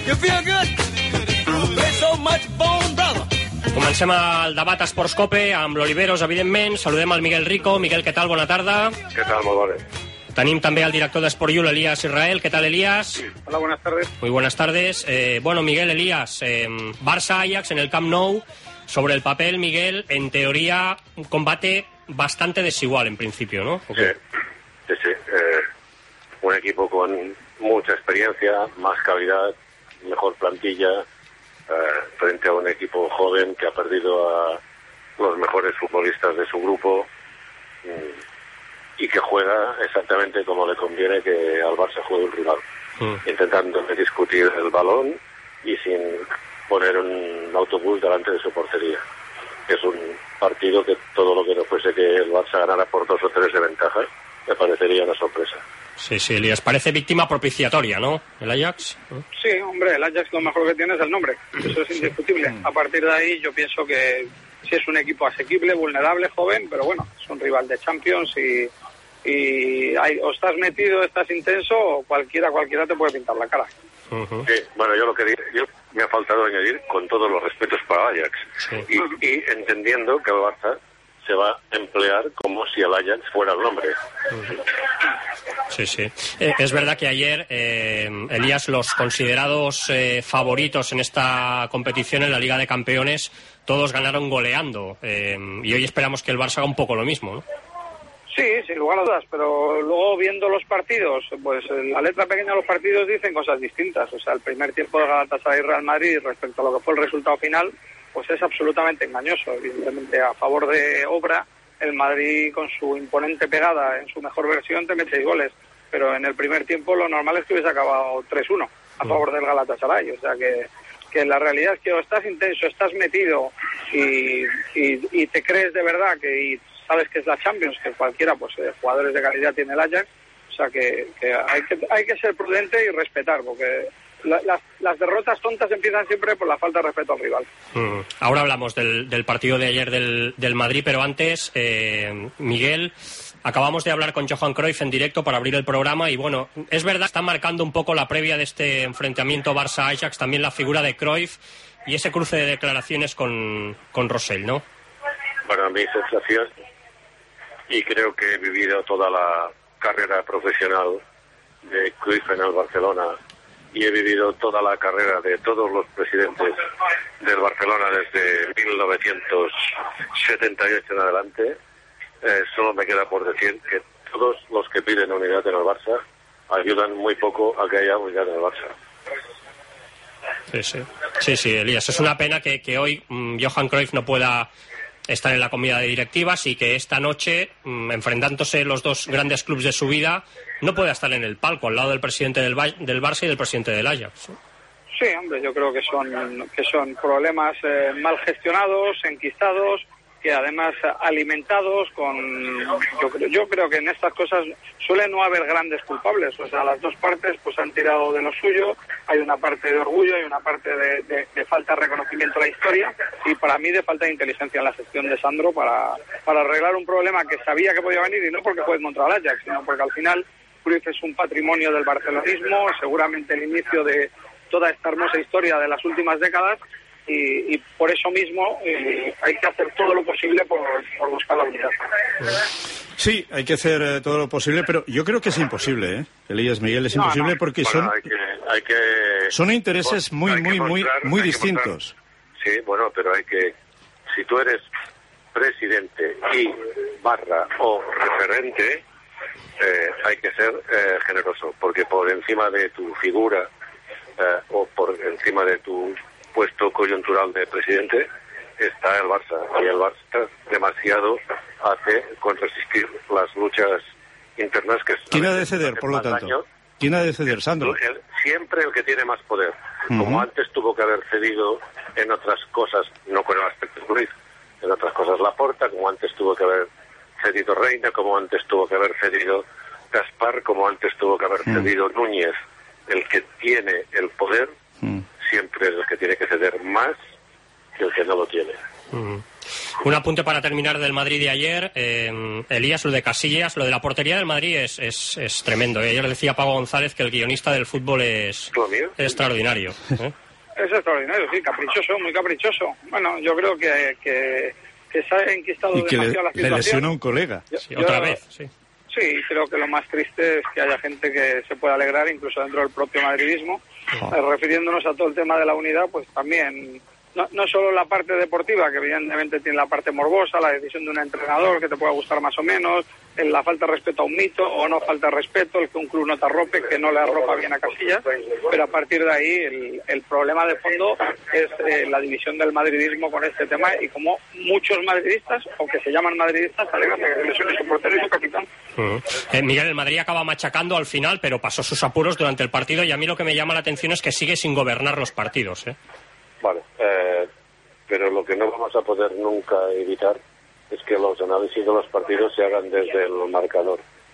Comencem el debat a Esports Cope amb l'Oliveros, evidentment. Saludem al Miguel Rico. Miguel, què tal? Bona tarda. Què tal? Molt bona. Tenim també al director d'Esport Yul, Elías Israel. ¿Qué tal, Elías? Hola, buenas tardes. Muy buenas tardes. Eh, bueno, Miguel, Elías, eh, Barça-Ajax en el Camp Nou. Sobre el papel, Miguel, en teoría, un combate bastante desigual en principio, ¿no? Sí, sí, sí. Eh, un equipo con mucha experiencia, más calidad, mejor plantilla, eh, frente a un equipo joven que ha perdido a los mejores futbolistas de su grupo y que juega exactamente como le conviene que al Barça juegue un rival, mm. intentando discutir el balón y sin poner un autobús delante de su portería. Es un partido que todo lo que no fuese que el Barça ganara por dos o tres de ventaja me parecería una sorpresa. Sí, sí, Elías, parece víctima propiciatoria, ¿no? El Ajax. Sí, hombre, el Ajax lo mejor que tiene es el nombre, eso es indiscutible. A partir de ahí yo pienso que sí es un equipo asequible, vulnerable, joven, pero bueno, es un rival de Champions y, y hay, o estás metido, estás intenso, o cualquiera, cualquiera te puede pintar la cara. Uh-huh. Sí, bueno, yo lo que yo me ha faltado añadir, con todos los respetos para Ajax, sí. y, y entendiendo que el Barça se va a emplear como si el Ajax fuera el nombre. Sí, sí. Eh, es verdad que ayer, eh, Elías, los considerados eh, favoritos en esta competición en la Liga de Campeones, todos ganaron goleando. Eh, y hoy esperamos que el Barça haga un poco lo mismo, ¿no? Sí, sin lugar a dudas, pero luego viendo los partidos, pues la letra pequeña de los partidos dicen cosas distintas. O sea, el primer tiempo de Galatasaray y Real Madrid respecto a lo que fue el resultado final, pues es absolutamente engañoso. Evidentemente, a favor de Obra, el Madrid con su imponente pegada en su mejor versión te mete seis goles, pero en el primer tiempo lo normal es que hubiese acabado tres uno a favor del Galatasaray. O sea que, que la realidad es que o estás intenso, estás metido y, y, y te crees de verdad que y sabes que es la Champions, que cualquiera, pues eh, jugadores de calidad tiene el Ajax. O sea que, que, hay que hay que ser prudente y respetar, porque La, las, las derrotas tontas empiezan siempre por la falta de respeto al rival. Mm. Ahora hablamos del, del partido de ayer del, del Madrid, pero antes, eh, Miguel, acabamos de hablar con Johan Cruyff en directo para abrir el programa y bueno, es verdad, está marcando un poco la previa de este enfrentamiento Barça-Ajax, también la figura de Cruyff y ese cruce de declaraciones con, con Rosell, ¿no? Para mí sensación, y creo que he vivido toda la carrera profesional de Cruyff en el Barcelona y he vivido toda la carrera de todos los presidentes del Barcelona desde mil novecientos setenta y ocho en adelante. Eh, solo me queda por decir que todos los que piden unidad en el Barça ayudan muy poco a que haya unidad en el Barça. Sí, sí, sí, sí, Elías. Es una pena que, que hoy mmm, Johan Cruyff no pueda estar en la comida de directivas y que esta noche, mmm, enfrentándose los dos grandes clubes de su vida, no pueda estar en el palco al lado del presidente del, del Barça y del presidente del Ajax. Sí, hombre, yo creo que son que son problemas eh, mal gestionados, enquistados, que además alimentados con... Yo creo, yo creo que en estas cosas suele no haber grandes culpables. O sea, las dos partes pues han tirado de lo suyo. Hay una parte de orgullo, hay una parte de, de, de falta de reconocimiento de la historia y para mí de falta de inteligencia en la gestión de Sandro para, para arreglar un problema que sabía que podía venir y no porque juegue contra el Ajax, sino porque al final Cruyff es un patrimonio del barcelonismo, seguramente el inicio de toda esta hermosa historia de las últimas décadas. Y, y por eso mismo eh, hay que hacer todo lo posible por, por buscar la unidad. Sí, hay que hacer eh, todo lo posible, pero yo creo que es imposible, ¿eh? Elías, Miguel, es no, imposible no. porque bueno, son hay que, hay que, son intereses muy, hay muy, muy, mostrar, muy hay distintos. Mostrar, sí, bueno, pero hay que, si tú eres presidente y barra o referente, eh, hay que ser eh, generoso, porque por encima de tu figura eh, o por encima de tu puesto coyuntural de presidente está el Barça y el Barça demasiado hace con resistir las luchas internas que ¿quién ha de ceder, por lo tanto? Daño. ¿Quién ha de ceder, Sandro? El, siempre el que tiene más poder, uh-huh. como antes tuvo que haber cedido en otras cosas, no con el aspecto de Cruyff, en otras cosas Laporta, como antes tuvo que haber cedido Reina, como antes tuvo que haber cedido Gaspar, como antes tuvo que haber uh-huh. cedido Núñez. El que tiene el poder uh-huh. siempre es el que tiene que ceder más que el que no lo tiene. Uh-huh. Un apunte para terminar del Madrid de ayer, eh, Elías, lo de Casillas, lo de la portería del Madrid es, es, es tremendo. Ayer decía Paco González que el guionista del fútbol es, es extraordinario. ¿eh? Es extraordinario, sí, caprichoso, muy caprichoso. Bueno, yo creo que, que, que se ha enquistado y que demasiado le, la situación. le lesiona a un colega. Yo, sí, otra yo, vez, sí. Sí, creo que lo más triste es que haya gente que se pueda alegrar, incluso dentro del propio madridismo. Oh. Eh, refiriéndonos a todo el tema de la unidad, pues también... No, no solo la parte deportiva, que evidentemente tiene la parte morbosa, la decisión de un entrenador que te pueda gustar más o menos, la falta de respeto a un mito o no falta de respeto, el que un club no te arrope, que no le arropa bien a Casillas, pero a partir de ahí el, el problema de fondo es eh, la división del madridismo con este tema y como muchos madridistas, o que se llaman madridistas, alegan de que lesione su portero y su capitán. Uh-huh. eh, Miguel, el Madrid acaba machacando al final, pero pasó sus apuros durante el partido y a mí lo que me llama la atención es que sigue sin gobernar los partidos, ¿eh? Vale, eh, pero lo que no vamos a poder nunca evitar es que los análisis de los partidos se hagan desde el marcador.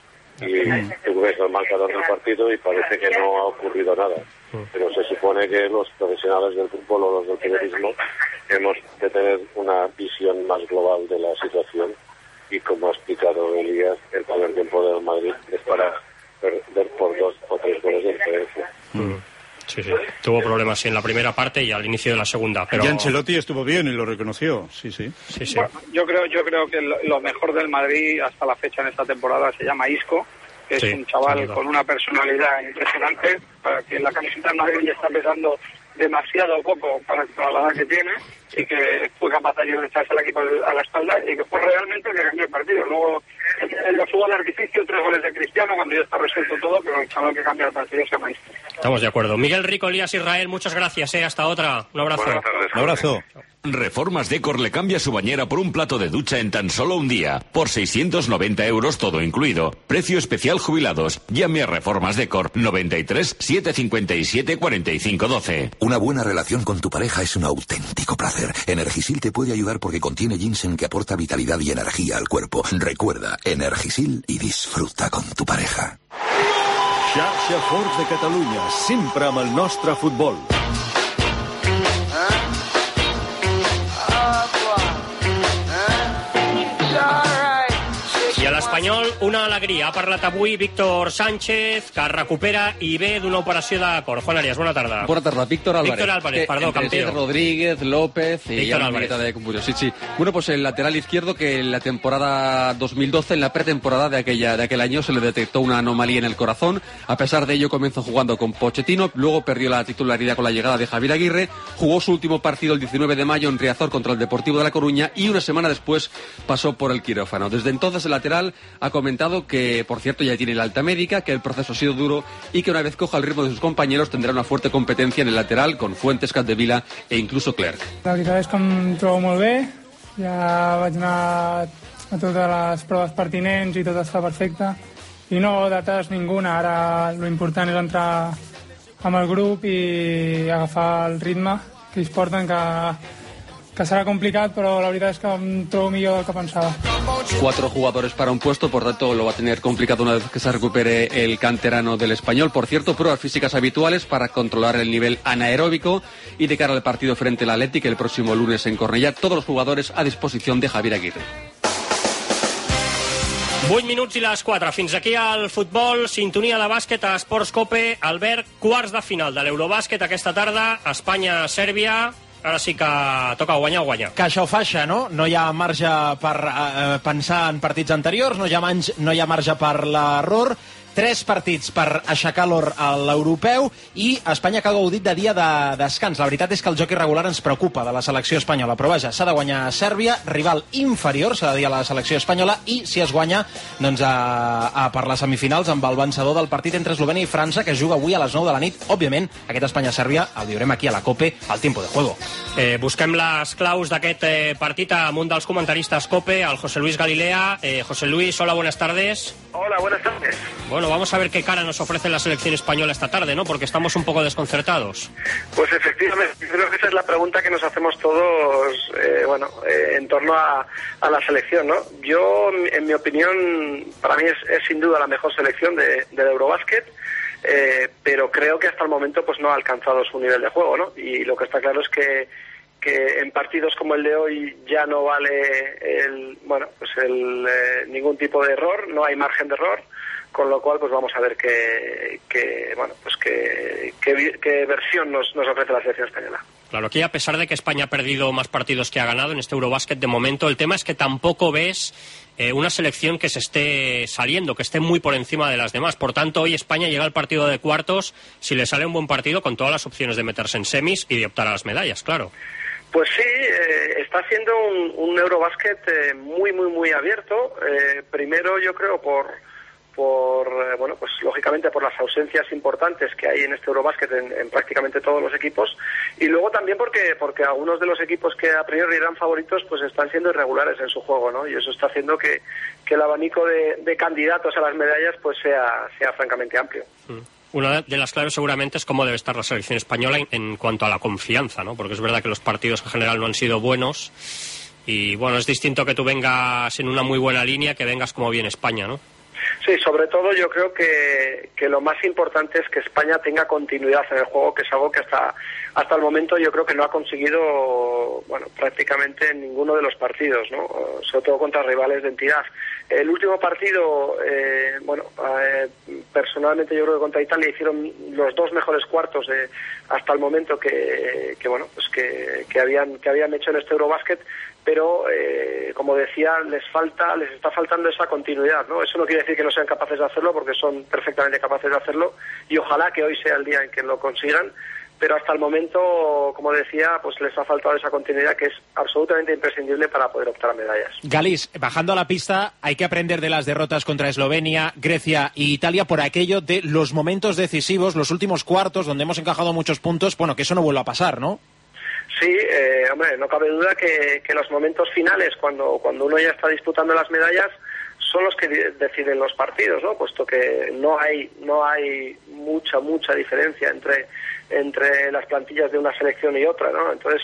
Y tú ves el marcador del partido y parece que no ha ocurrido nada. Pero se supone que los profesionales del fútbol o los del periodismo hemos de tener una visión más global de la situación. Y como ha explicado Elías, el primer tiempo del Madrid es para perder por dos o tres goles de diferencia. Mm. Sí, sí, tuvo problemas sí, en la primera parte y al inicio de la segunda. Pero... Y Ancelotti estuvo bien y lo reconoció, sí, sí. sí, sí. Bueno, yo creo, yo creo que lo, lo mejor del Madrid hasta la fecha en esta temporada se llama Isco, que sí, es un chaval salido. con una personalidad impresionante, para que la camiseta del Madrid ya está pesando demasiado poco para, para la edad que tiene, y que fue capaz de echarse al equipo a la espalda y que fue realmente el que cambió el partido. Luego, en los juegos de artificio, tres goles de Cristiano, cuando ya está resuelto todo, pero el chaval que cambia el partido se llama Isco. Estamos de acuerdo. Miguel Rico, Elías Israel, muchas gracias, eh. Hasta otra. Un abrazo. Un abrazo. Reformas Decor le cambia su bañera por un plato de ducha en tan solo un día, por seiscientos noventa euros todo incluido. Precio especial jubilados. Llame a Reformas Decor noventa y tres, setecientos cincuenta y siete, cuarenta y cinco, doce. Una buena relación con tu pareja es un auténtico placer. Energisil te puede ayudar porque contiene ginseng que aporta vitalidad y energía al cuerpo. Recuerda, Energisil y disfruta con tu pareja. Xarxa Forts de Catalunya, sempre amb el nostre futbol. I a l'Espanyol, una alegria. Ha parlat avui Víctor Sánchez, que recupera i ve d'una operació de cor. Juan Arias, bona tarda. Buena tarde, Víctor Álvarez. Víctor Álvarez, que perdón, campeón. Rodríguez, López y Víctor ya Álvarez. de Compurio. Sí, sí. Bueno, pues el lateral izquierdo que en la temporada dos mil doce, en la pretemporada de aquella de aquel año, se le detectó una anomalía en el corazón. A pesar de ello, comenzó jugando con Pochettino, luego perdió la titularidad con la llegada de Javier Aguirre, jugó su último partido el diecinueve de mayo en Riazor contra el Deportivo de La Coruña y una semana después pasó por el quirófano. Desde entonces el lateral ha comentado que, por cierto, ya tiene la alta médica, que el proceso ha sido duro y que una vez coja el ritmo de sus compañeros tendrá una fuerte competencia en el lateral con Fuentes, Capdevila e incluso Clerc. La veritat és que em trobo molt bé, ja vaig anar a totes les proves pertinents i tot està perfecte. I no, dates ninguna, ara l'important és entrar amb el grup i agafar el ritme que ells porten, que, que serà complicat, però la veritat és que em trobo millor del que pensava. Cuatro jugadores para un puesto, por tanto lo va a tener complicado una vez que se recupere el canterano del Español. Por cierto, pruebas físicas habituales para controlar el nivel anaeróbico y de cara al partido frente al Athletic el próximo lunes en Cornellà. Todos los jugadores a disposición de Javier Aguirre. vuit minuts i les quatre. Fins aquí al futbol, sintonia de bàsquet a Esports Cope. Albert, quarts de final de l'Eurobàsquet aquesta tarda, Espanya-Sèrbia. Ara sí que toca guanyar o guanyar. Caixa o faixa, no? No hi ha marge per eh, pensar en partits anteriors, no hi ha, manj, no hi ha marge per l'error. Tres partits per aixecar l'or a l'europeu i Espanya que ha gaudit de dia de descans. La veritat és que el joc irregular ens preocupa de la selecció espanyola, però vaja, s'ha de guanyar a Sèrbia, rival inferior, s'ha de dir a la selecció espanyola, i si es guanya, doncs a, a per les semifinals amb el vencedor del partit entre Eslovènia i França, que juga avui a les nou de la nit. Òbviament, aquest Espanya-Sèrbia el viurem aquí a la COPE al Tiempo de Juego. Eh, busquem les claus d'aquest eh, partit amb un dels comentaristes COPE, el José Luis Galilea. Eh, José Luis, hola, buenas tardes. Hola, buenas tardes. Bueno, vamos a ver qué cara nos ofrece la selección española esta tarde, ¿no? Porque estamos un poco desconcertados. Pues efectivamente, creo que esa es la pregunta que nos hacemos todos, eh, bueno, eh, en torno a, a la selección, ¿no? Yo, en mi opinión, para mí es, es sin duda la mejor selección de, del Eurobásquet, eh, pero creo que hasta el momento pues no ha alcanzado su nivel de juego, ¿no? Y lo que está claro es que que en partidos como el de hoy ya no vale el, bueno, pues el, eh, ningún tipo de error, no hay margen de error, con lo cual pues vamos a ver qué, qué bueno, pues qué, qué, qué versión nos, nos ofrece la selección española. Claro, aquí a pesar de que España ha perdido más partidos que ha ganado en este Eurobásquet de momento, el tema es que tampoco ves eh, una selección que se esté saliendo, que esté muy por encima de las demás. Por tanto, hoy España llega al partido de cuartos, si le sale un buen partido, con todas las opciones de meterse en semis y de optar a las medallas, claro. Pues sí, eh, está siendo un, un Eurobásquet eh, muy, muy, muy abierto. Eh, primero, yo creo, por, por eh, bueno, pues lógicamente por las ausencias importantes que hay en este Eurobásquet en, en prácticamente todos los equipos, y luego también porque porque algunos de los equipos que a priori eran favoritos pues están siendo irregulares en su juego, ¿no? Y eso está haciendo que, que el abanico de, de candidatos a las medallas pues sea, sea francamente amplio. Mm. Una de las claves seguramente es cómo debe estar la selección española en, en cuanto a la confianza, ¿no? Porque es verdad que los partidos en general no han sido buenos y, bueno, es distinto que tú vengas en una muy buena línea que vengas como viene España, ¿no? Sí, sobre todo yo creo que, que lo más importante es que España tenga continuidad en el juego, que es algo que hasta hasta el momento yo creo que no ha conseguido, bueno, prácticamente en ninguno de los partidos, ¿no? Sobre todo contra rivales de entidad. El último partido, eh, bueno, eh, personalmente yo creo que contra Italia hicieron los dos mejores cuartos de hasta el momento que, que bueno, pues que, que habían que habían hecho en este Eurobasket, pero eh, como decía, les falta, les está faltando esa continuidad, ¿no? Eso no quiere decir que no sean capaces de hacerlo, porque son perfectamente capaces de hacerlo, y ojalá que hoy sea el día en que lo consigan, pero hasta el momento, como decía, pues les ha faltado esa continuidad que es absolutamente imprescindible para poder optar a medallas. Galis, bajando a la pista, hay que aprender de las derrotas contra Eslovenia, Grecia y Italia por aquello de los momentos decisivos, los últimos cuartos, donde hemos encajado muchos puntos, bueno, que eso no vuelva a pasar, ¿no? Sí, eh, hombre, no cabe duda que, que los momentos finales, cuando, cuando uno ya está disputando las medallas, son los que deciden los partidos, ¿no? Puesto que no hay no hay mucha mucha diferencia entre entre las plantillas de una selección y otra, ¿no? Entonces,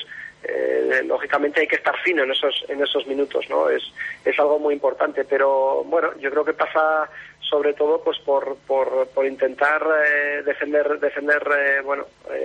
eh, lógicamente hay que estar fino en esos en esos minutos, ¿no? Es es algo muy importante, pero bueno, yo creo que pasa sobre todo pues por por, por intentar eh, defender defender eh, bueno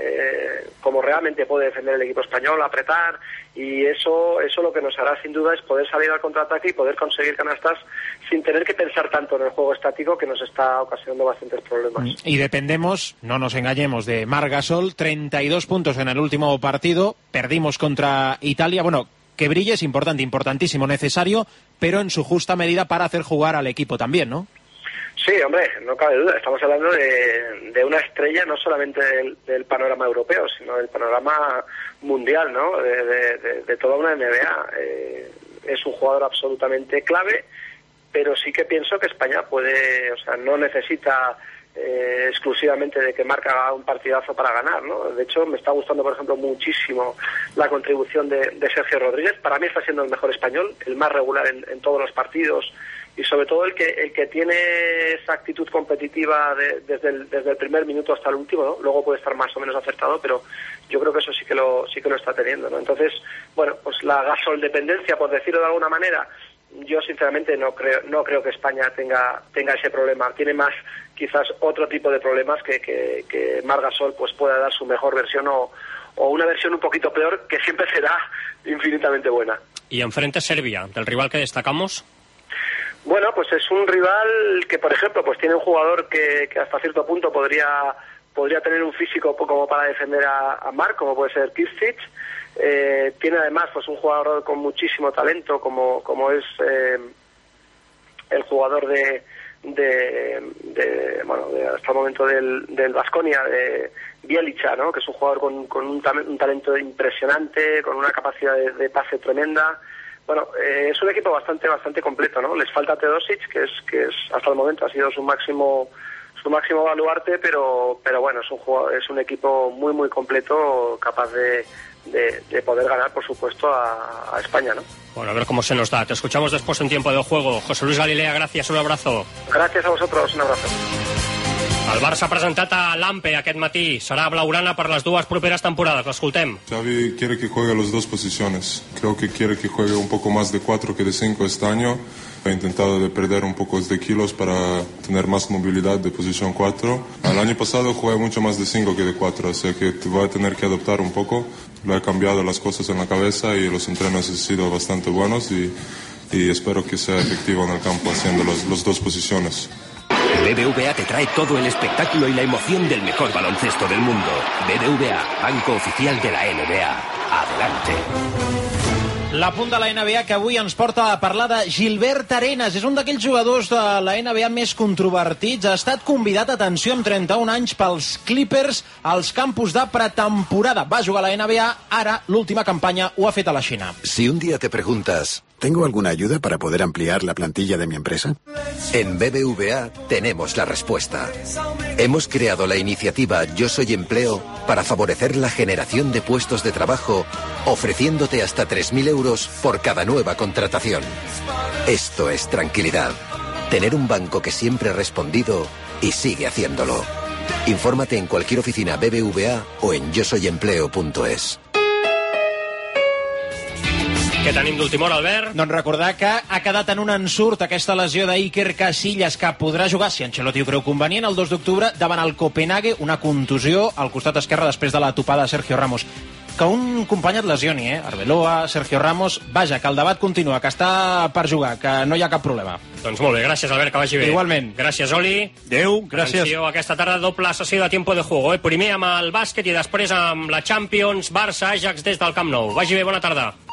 eh, como realmente puede defender el equipo español, apretar, y eso eso lo que nos hará sin duda es poder salir al contraataque y poder conseguir canastas sin tener que pensar tanto en el juego estático, que nos está ocasionando bastantes problemas. Y dependemos, no nos engañemos, de Marc Gasol, treinta y dos puntos en el último partido, perdimos contra Italia, bueno, que brille es importante, importantísimo, necesario, pero en su justa medida para hacer jugar al equipo también, ¿no? Sí, hombre, no cabe duda. Estamos hablando de, de una estrella no solamente del, del panorama europeo, sino del panorama mundial, ¿no? De, de, de, de toda una N B A. Eh, es un jugador absolutamente clave, pero sí que pienso que España puede, o sea, no necesita eh, exclusivamente de que Marc haga un partidazo para ganar, ¿no? De hecho, me está gustando, por ejemplo, muchísimo la contribución de, de Sergio Rodríguez. Para mí está siendo el mejor español, el más regular en, en todos los partidos, y sobre todo el que el que tiene esa actitud competitiva de, desde el desde el primer minuto hasta el último, ¿no? Luego puede estar más o menos acertado, pero yo creo que eso sí que lo sí que lo está teniendo, ¿no? Entonces, bueno, pues la gasoldependencia, por decirlo de alguna manera, yo sinceramente no creo no creo que España tenga tenga ese problema. Tiene más quizás otro tipo de problemas que que, que Marc Gasol pues pueda dar su mejor versión o o una versión un poquito peor, que siempre será infinitamente buena. Y enfrente Serbia, del rival que destacamos. Bueno, pues es un rival que, por ejemplo, pues tiene un jugador que, que hasta cierto punto podría podría tener un físico como para defender a, a Marc, como puede ser Kirsic. Eh, tiene además pues un jugador con muchísimo talento, como como es eh, el jugador de, de, de bueno de, hasta el momento del del Baskonia, de Bjelica, ¿no? Que es un jugador con, con un, un talento impresionante, con una capacidad de, de pase tremenda. Bueno, eh, es un equipo bastante bastante completo, ¿no? Les falta Teodosic, que es que es hasta el momento ha sido su máximo su máximo baluarte, pero pero bueno, es un jugador, es un equipo muy muy completo, capaz de, de, de poder ganar, por supuesto, a, a España, ¿no? Bueno, a ver cómo se nos da. Te escuchamos después en tiempo de juego. José Luis Galilea, gracias, un abrazo. Gracias a vosotros, un abrazo. El Barça ha presentat a Lampe aquest matí. Serà blaugrana per les dues properes temporades. L'escoltem. Xavi quiere que juegue las dos posiciones. Creo que quiere que juegue un poco más de cuatro que de cinco este año. Ha intentado de perder un poco de kilos para tener más movilidad de posición cuatro. El año pasado jugué mucho más de cinco que de cuatro, así que voy a tener que adaptar un poco. Le he cambiado las cosas en la cabeza y los entrenos han sido bastante buenos y, y espero que sea efectivo en el campo haciendo las los dos posiciones. B B V A te trae todo el espectáculo y la emoción del mejor baloncesto del mundo. B B V A, banco oficial de la N B A. Adelante. L'apunt de la N B A que avui ens porta a parlar de Gilbert Arenas. És un d'aquells jugadors de la N B A més controvertits. Ha estat convidat, atenció, amb trenta-un anys pels Clippers als campus de pretemporada. Va jugar a la N B A, ara l'última campanya ho ha fet a la Xina. Si un día te preguntas, ¿tengo alguna ayuda para poder ampliar la plantilla de mi empresa? En B B V A tenemos la respuesta. Hemos creado la iniciativa Yo Soy Empleo para favorecer la generación de puestos de trabajo, ofreciéndote hasta tres mil euros por cada nueva contratación. Esto es tranquilidad. Tener un banco que siempre ha respondido y sigue haciéndolo. Infórmate en cualquier oficina B B V A o en yo soy empleo punto es. Què tenim d'última hora, Albert? Doncs recordar que ha quedat en un ensurt aquesta lesió d'Iker Casillas, que podrà jugar, si Ancelotti ho creu convenient, el dos d'octubre davant el Copenhague, una contusió al costat esquerre després de la topada de Sergio Ramos. Que un company et lesioni, eh? Arbeloa, Sergio Ramos... Vaja, que el debat continua, que està per jugar, que no hi ha cap problema. Doncs molt bé, gràcies, Albert, que vagi bé. Igualment. Gràcies, Oli. Adéu, gràcies. Atenció, aquesta tarda doble sessió de tiempo de juego. Eh? Primer amb el bàsquet i després amb la Champions, Barça, Ajax des del Camp Nou. Vagi bé, bona tarda.